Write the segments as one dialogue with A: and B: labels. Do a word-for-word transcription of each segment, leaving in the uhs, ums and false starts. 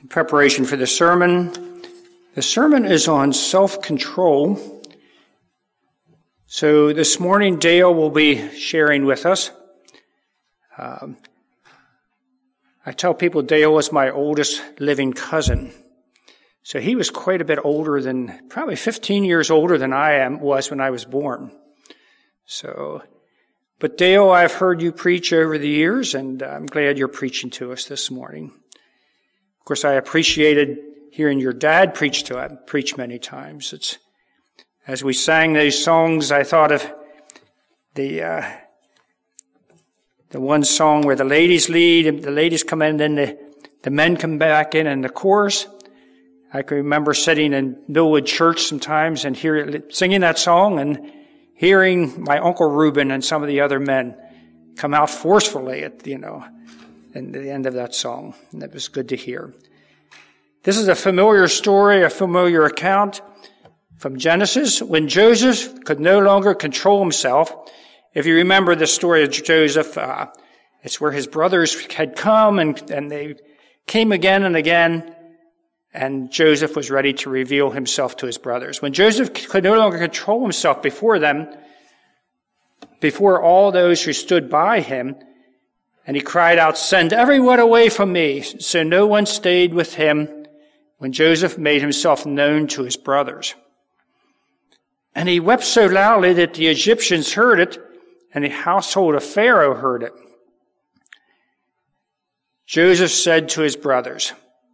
A: Preparation for the sermon. The sermon is on self-control. So this morning, Dale will be sharing with us. Um, I tell people Dale was my oldest living cousin. So he was quite a bit older than, probably fifteen years older than I am was when I was born. So, but Dale, I've heard you preach over the years, and I'm glad you're preaching to us this morning. Of course, I appreciated hearing your dad preach to us, preach many times. It's, as we sang those songs, I thought of the, uh, the one song where the ladies lead, and the ladies come in, and then the, the men come back in, and the chorus. I can remember sitting in Millwood Church sometimes and hear, singing that song and hearing my Uncle Reuben and some of the other men come out forcefully at, you know, at the end of that song. And that was good to hear. This is a familiar story, a familiar account from Genesis, when Joseph could no longer control himself. If you remember the story of Joseph, uh, it's where his brothers had come and, and they came again and again, and Joseph was ready to reveal himself to his brothers. When Joseph could no longer control himself before them, before all those who stood by him, and he cried out, "Send everyone away from me." So no one stayed with him when Joseph made himself known to his brothers. And he wept so loudly that the Egyptians heard it, and the household of Pharaoh heard it. Joseph said to his brothers,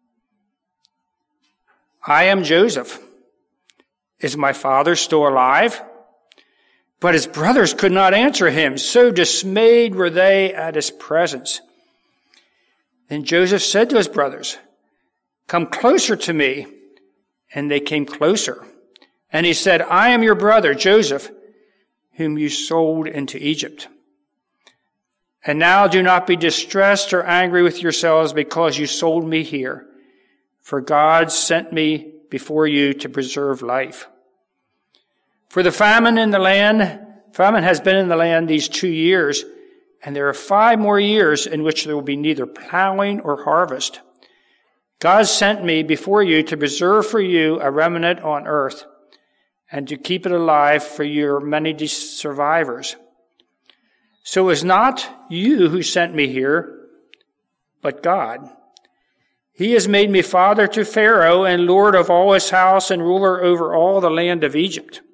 A: "I am Joseph. Is my father still alive?" But his brothers could not answer him, so dismayed were they at his presence. Then Joseph said to his brothers, "Come closer to me." And they came closer. And he said, "I am your brother, Joseph, whom you sold into Egypt. And now do not be distressed or angry with yourselves because you sold me here. For God sent me before you to preserve life. For the famine in the land, famine has been in the land these two years, and there are five more years in which there will be neither plowing or harvest. God sent me before you to preserve for you a remnant on earth, and to keep it alive for your many survivors. So it was not you who sent me here, but God. He has made me father to Pharaoh and lord of all his house and ruler over all the land of Egypt.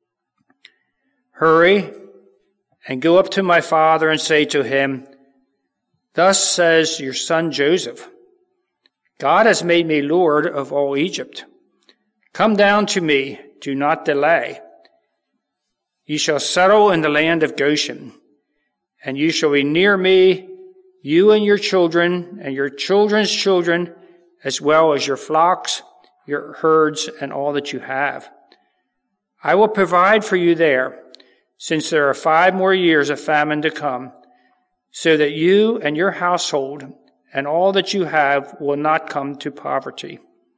A: Hurry and go up to my father and say to him, 'Thus says your son Joseph, God has made me lord of all Egypt. Come down to me, do not delay. You shall settle in the land of Goshen, and you shall be near me, you and your children and your children's children, as well as your flocks, your herds, and all that you have. I will provide for you there, since there are five more years of famine to come, so that you and your household and all that you have will not come to poverty."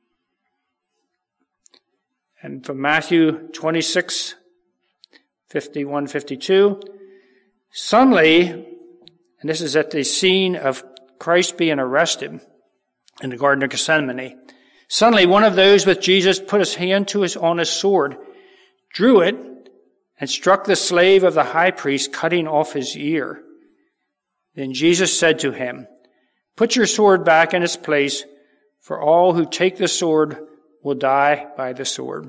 A: And from Matthew twenty-six, fifty-one, fifty-two, suddenly, and this is at the scene of Christ being arrested in the Garden of Gethsemane. Suddenly, one of those with Jesus put his hand to his on his sword, drew it, and struck the slave of the high priest, cutting off his ear. Then Jesus said to him, "Put your sword back in its place, for all who take the sword will die by the sword."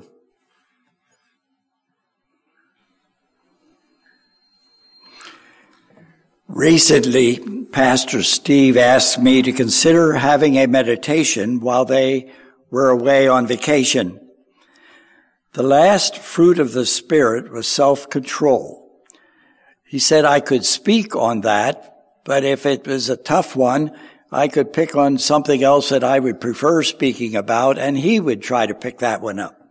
B: Recently, Pastor Steve asked me to consider having a meditation while they were away on vacation. The last fruit of the Spirit was self-control. He said I could speak on that, but if it was a tough one, I could pick on something else that I would prefer speaking about, and he would try to pick that one up.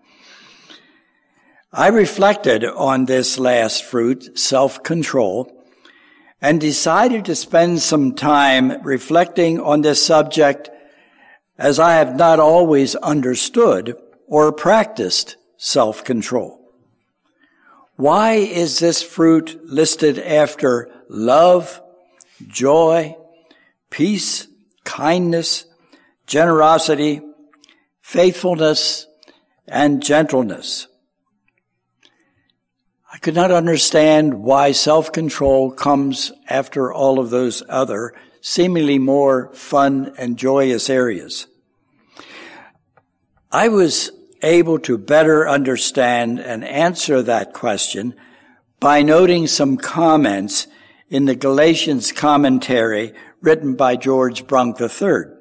B: I reflected on this last fruit, self-control, and decided to spend some time reflecting on this subject, as I have not always understood or practiced self-control. Why is this fruit listed after love, joy, peace, kindness, generosity, faithfulness, and gentleness. I could not understand why self-control comes after all of those other, seemingly more fun and joyous areas. I was able to better understand and answer that question by noting some comments in the Galatians commentary written by George Brunk the third.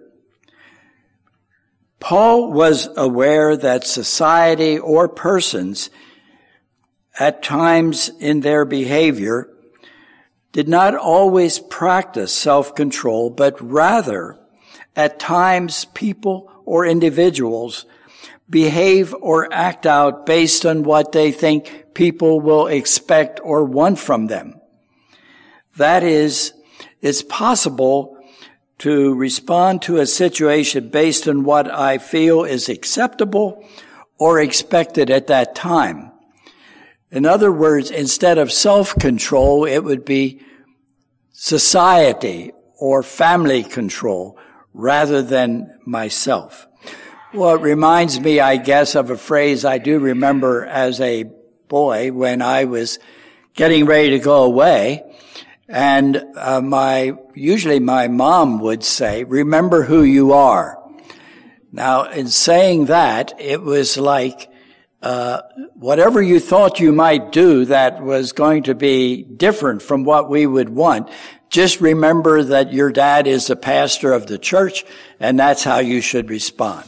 B: Paul was aware that society or persons at times in their behavior did not always practice self-control, but rather at times people or individuals behave or act out based on what they think people will expect or want from them. That is, it's possible to respond to a situation based on what I feel is acceptable or expected at that time. In other words, instead of self-control, it would be society or family control rather than myself. Well, it reminds me, I guess, of a phrase I do remember as a boy when I was getting ready to go away. And uh, my, usually my mom would say, "Remember who you are." Now, in saying that, it was like, Uh, whatever you thought you might do that was going to be different from what we would want, just remember that your dad is the pastor of the church, and that's how you should respond.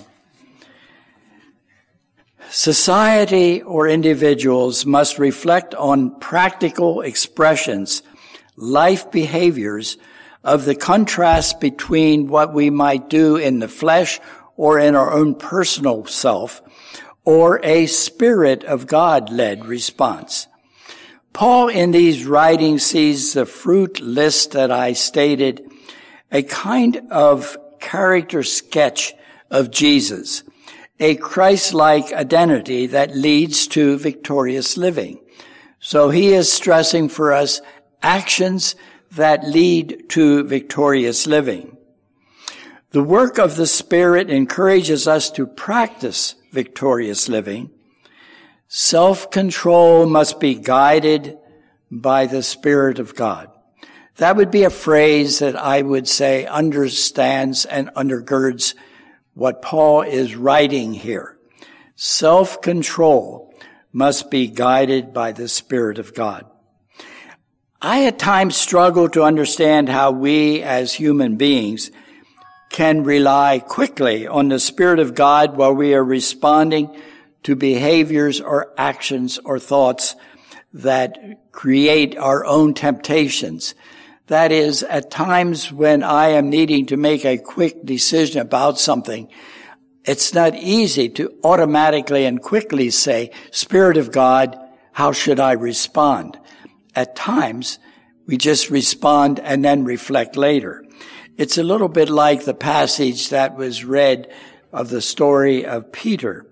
B: Society or individuals must reflect on practical expressions, life behaviors of the contrast between what we might do in the flesh or in our own personal self, or a Spirit of God-led response. Paul in these writings sees the fruit list that I stated, a kind of character sketch of Jesus, a Christ-like identity that leads to victorious living. So he is stressing for us actions that lead to victorious living. The work of the Spirit encourages us to practice victorious living. Self-control must be guided by the Spirit of God. That would be a phrase that I would say understands and undergirds what Paul is writing here. Self-control must be guided by the Spirit of God. I at times struggle to understand how we as human beings can rely quickly on the Spirit of God while we are responding to behaviors or actions or thoughts that create our own temptations. That is, at times when I am needing to make a quick decision about something, it's not easy to automatically and quickly say, "Spirit of God, how should I respond?" At times, we just respond and then reflect later. It's a little bit like the passage that was read of the story of Peter.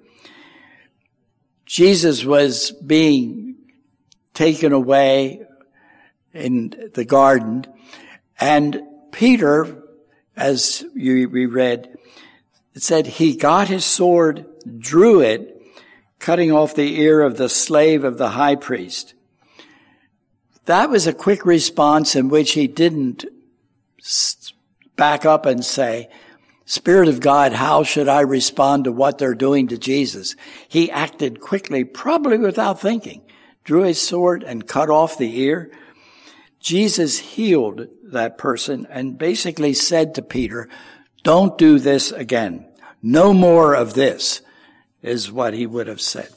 B: Jesus was being taken away in the garden, and Peter, as you, we read, it said he got his sword, drew it, cutting off the ear of the slave of the high priest. That was a quick response in which he didn't back up and say, "Spirit of God, how should I respond to what they're doing to Jesus?" He acted quickly, probably without thinking, drew his sword and cut off the ear. Jesus healed that person and basically said to Peter, "Don't do this again. No more of this," is what he would have said.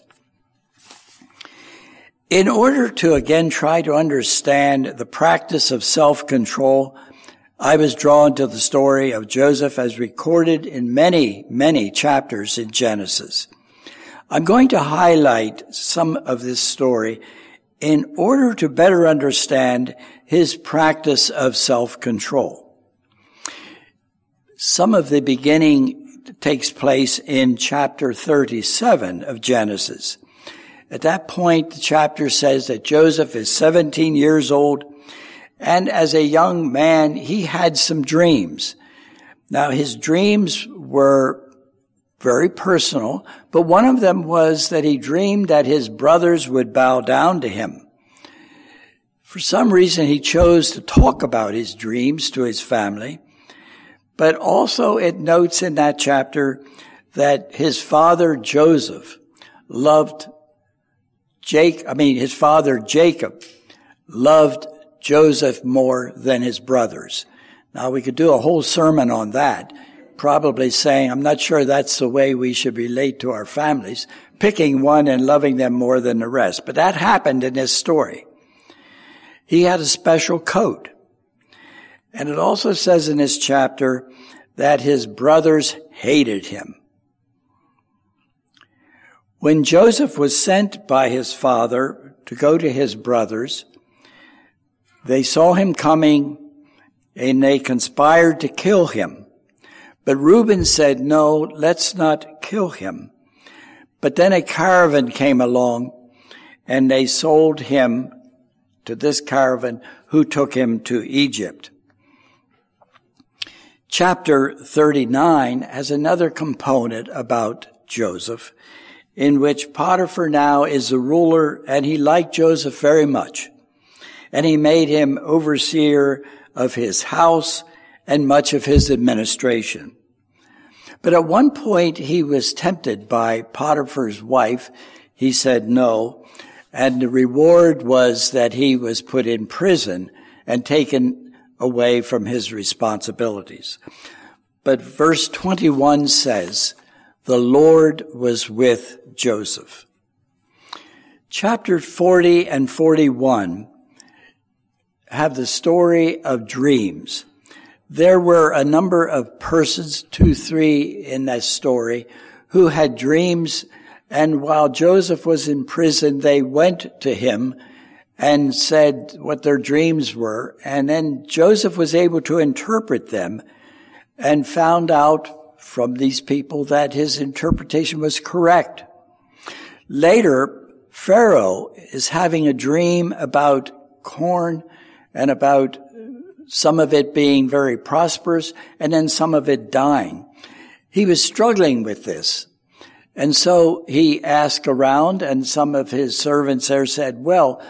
B: In order to again try to understand the practice of self-control, I was drawn to the story of Joseph as recorded in many, many chapters in Genesis. I'm going to highlight some of this story in order to better understand his practice of self-control. Some of the beginning takes place in chapter thirty-seven of Genesis. At that point, the chapter says that Joseph is seventeen years old, and as a young man, he had some dreams. Now, his dreams were very personal, but one of them was that he dreamed that his brothers would bow down to him. For some reason, he chose to talk about his dreams to his family, but also it notes in that chapter that his father Joseph loved Jacob, I mean, his father Jacob loved Joseph more than his brothers. Now, we could do a whole sermon on that, probably saying, I'm not sure that's the way we should relate to our families, picking one and loving them more than the rest. But that happened in this story. He had a special coat. And it also says in this chapter that his brothers hated him. When Joseph was sent by his father to go to his brothers, they saw him coming and they conspired to kill him. But Reuben said, no, let's not kill him. But then a caravan came along and they sold him to this caravan who took him to Egypt. Chapter thirty-nine has another component about Joseph, in which Potiphar now is the ruler, and he liked Joseph very much. And he made him overseer of his house and much of his administration. But at one point he was tempted by Potiphar's wife. He said no, and the reward was that he was put in prison and taken away from his responsibilities. But verse twenty-one says, the Lord was with Joseph. Chapter forty and forty-one have the story of dreams. There were a number of persons, two, three in that story, who had dreams, and while Joseph was in prison, they went to him and said what their dreams were, and then Joseph was able to interpret them and found out from these people that his interpretation was correct. Later, Pharaoh is having a dream about corn and about some of it being very prosperous and then some of it dying. He was struggling with this. And so he asked around, and some of his servants there said, well,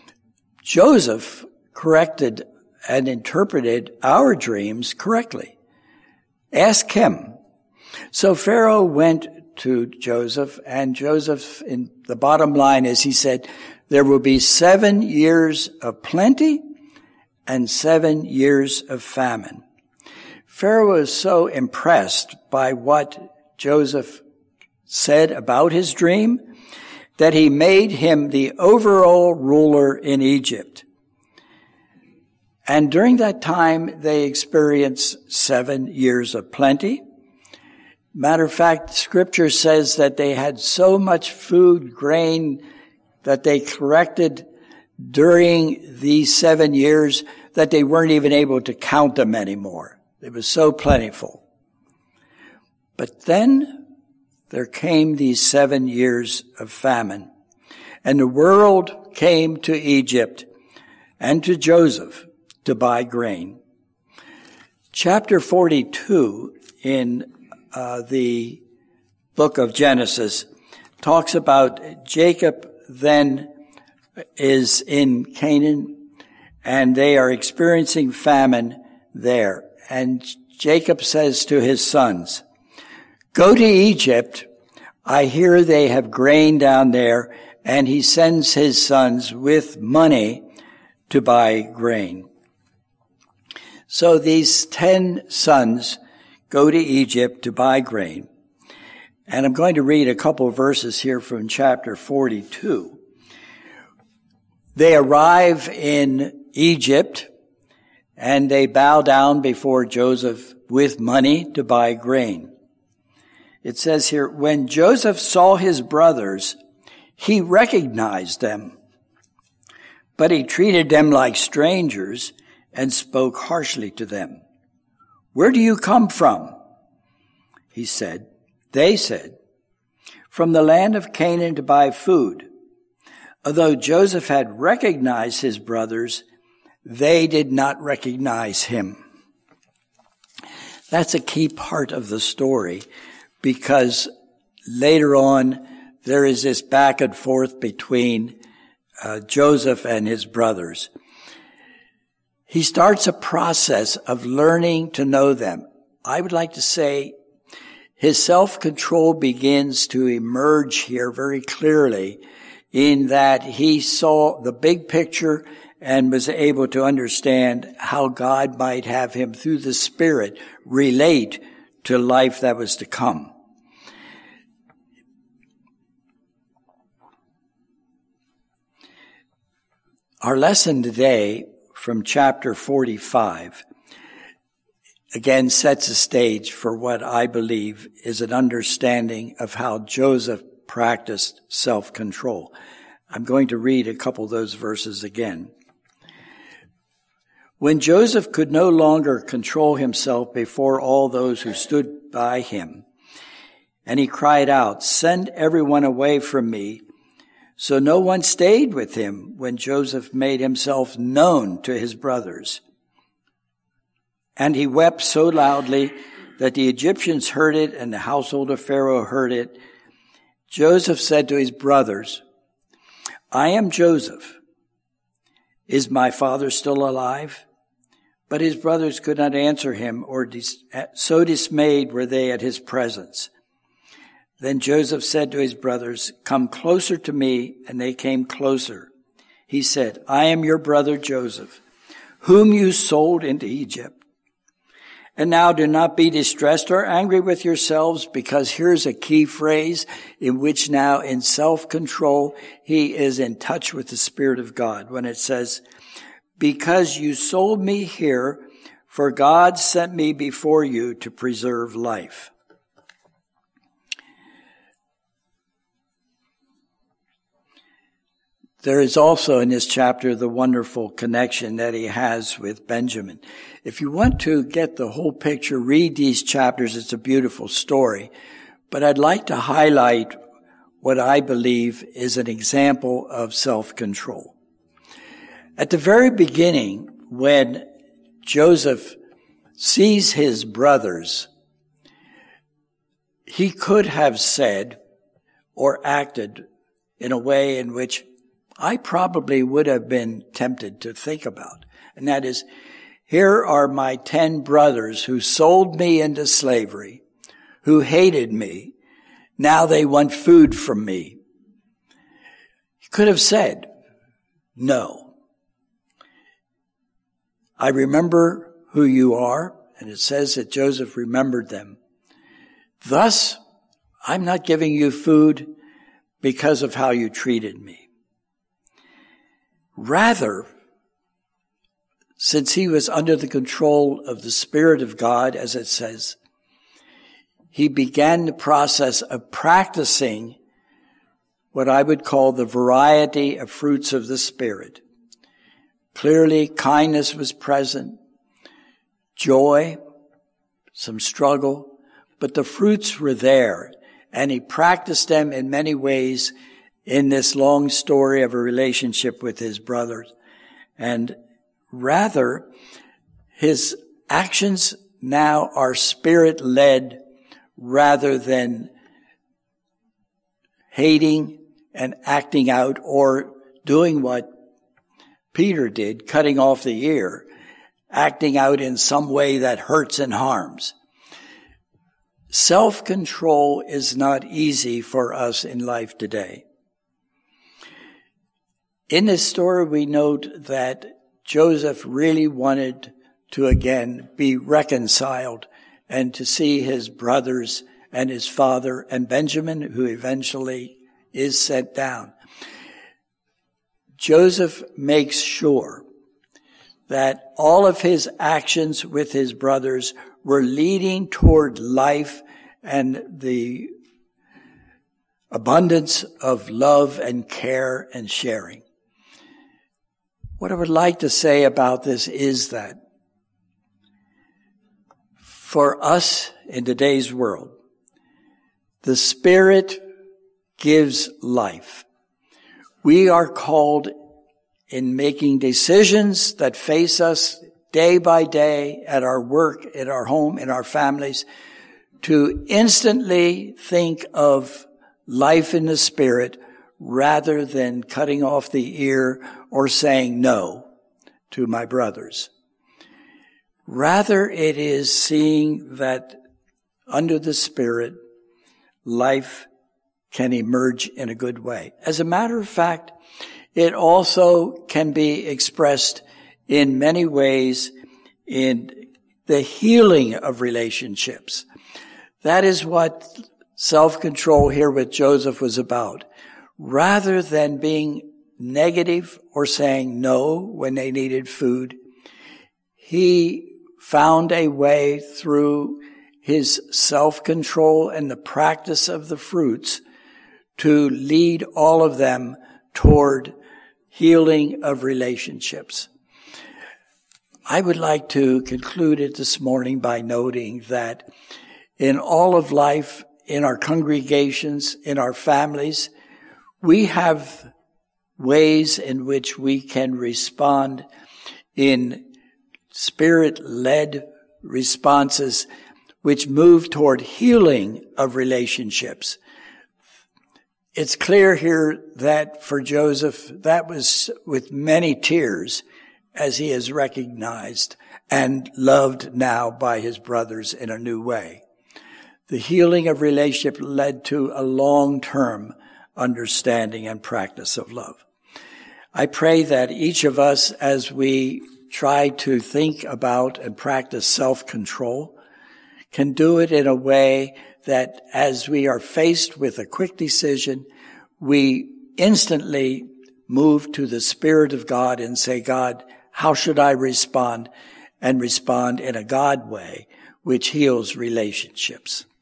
B: Joseph corrected and interpreted our dreams correctly. Ask him. So Pharaoh went to Joseph, and Joseph, in the bottom line is, he said, there will be seven years of plenty and seven years of famine. Pharaoh was so impressed by what Joseph said about his dream that he made him the overall ruler in Egypt. And during that time, they experienced seven years of plenty. Matter of fact, Scripture says that they had so much food, grain, that they corrected during these seven years that they weren't even able to count them anymore. It was so plentiful. But then there came these seven years of famine, and the world came to Egypt and to Joseph to buy grain. Chapter forty-two in uh, the book of Genesis talks about Jacob then is in Canaan, and they are experiencing famine there. And Jacob says to his sons, go to Egypt. I hear they have grain down there. And he sends his sons with money to buy grain. So these ten sons go to Egypt to buy grain. And I'm going to read a couple of verses here from chapter forty-two. They arrive in Egypt, and they bow down before Joseph with money to buy grain. It says here, when Joseph saw his brothers, he recognized them, but he treated them like strangers and spoke harshly to them. Where do you come from? He said. They said, from the land of Canaan to buy food. Although Joseph had recognized his brothers, they did not recognize him. that's a key part of the story, because later on there is this back and forth between uh, Joseph and his brothers. He starts a process of learning to know them. I would like to say his self-control begins to emerge here very clearly, in that he saw the big picture and was able to understand how God might have him, through the Spirit, relate to life that was to come. Our lesson today from chapter forty-five again sets a stage for what I believe is an understanding of how Joseph practiced self-control. I'm going to read a couple of those verses again. When Joseph could no longer control himself before all those who stood by him, and he cried out, "Send everyone away from me." So no one stayed with him when Joseph made himself known to his brothers. And he wept so loudly that the Egyptians heard it and the household of Pharaoh heard it. Joseph said to his brothers, "I am Joseph. Is my father still alive?" But his brothers could not answer him, or dis- so dismayed were they at his presence. Then Joseph said to his brothers, "Come closer to me," and they came closer. He said, "I am your brother Joseph, whom you sold into Egypt. And now do not be distressed or angry with yourselves," because here's a key phrase in which now in self-control he is in touch with the Spirit of God when it says, "Because you sold me here, for God sent me before you to preserve life." There is also in this chapter the wonderful connection that he has with Benjamin. If you want to get the whole picture, read these chapters. It's a beautiful story. But I'd like to highlight what I believe is an example of self-control. At the very beginning, when Joseph sees his brothers, he could have said or acted in a way in which I probably would have been tempted to think about. And that is, here are my ten brothers who sold me into slavery, who hated me. Now they want food from me. He could have said, "No. I remember who you are," and it says that Joseph remembered them. "Thus, I'm not giving you food because of how you treated me." Rather, since he was under the control of the Spirit of God, as it says, he began the process of practicing what I would call the variety of fruits of the Spirit. Clearly, kindness was present, joy, some struggle, but the fruits were there, and he practiced them in many ways in this long story of a relationship with his brothers. And rather, his actions now are Spirit-led rather than hating and acting out or doing what Peter did, cutting off the ear, acting out in some way that hurts and harms. Self-control is not easy for us in life today. In this story, we note that Joseph really wanted to again be reconciled and to see his brothers and his father and Benjamin, who eventually is sent down. Joseph makes sure that all of his actions with his brothers were leading toward life and the abundance of love and care and sharing. What I would like to say about this is that for us in today's world, the Spirit gives life. We are called in making decisions that face us day by day, at our work, at our home, in our families, to instantly think of life in the Spirit rather than cutting off the ear or saying no to my brothers. Rather, it is seeing that under the Spirit, life can emerge in a good way. As a matter of fact, it also can be expressed in many ways in the healing of relationships. That is what self-control here with Joseph was about. Rather than being negative or saying no when they needed food, he found a way through his self-control and the practice of the fruits to lead all of them toward healing of relationships. I would like to conclude it this morning by noting that in all of life, in our congregations, in our families, we have ways in which we can respond in Spirit-led responses which move toward healing of relationships. It's clear here that for Joseph, that was with many tears as he is recognized and loved now by his brothers in a new way. The healing of relationship led to a long-term understanding and practice of love. I pray that each of us, as we try to think about and practice self-control, can do it in a way that as we are faced with a quick decision, we instantly move to the Spirit of God and say, God, how should I respond? And respond in a God way, which heals relationships.